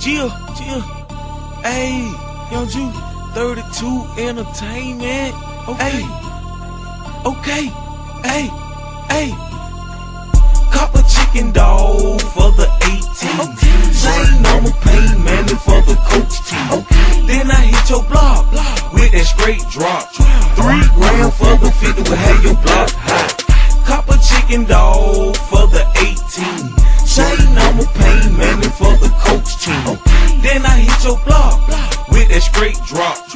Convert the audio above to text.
Chill. Hey, Young Ju, 32 Entertainment. Okay. Hey. Cop a chicken dog for the 18. Same I'ma pay money for the coach team. Then I hit your block with that straight drop. 3 grand for the 50 will have your block hot. Cop a chicken dog for the 18. Same I'ma pay money for the coach team. Then I hit your block with that straight drop.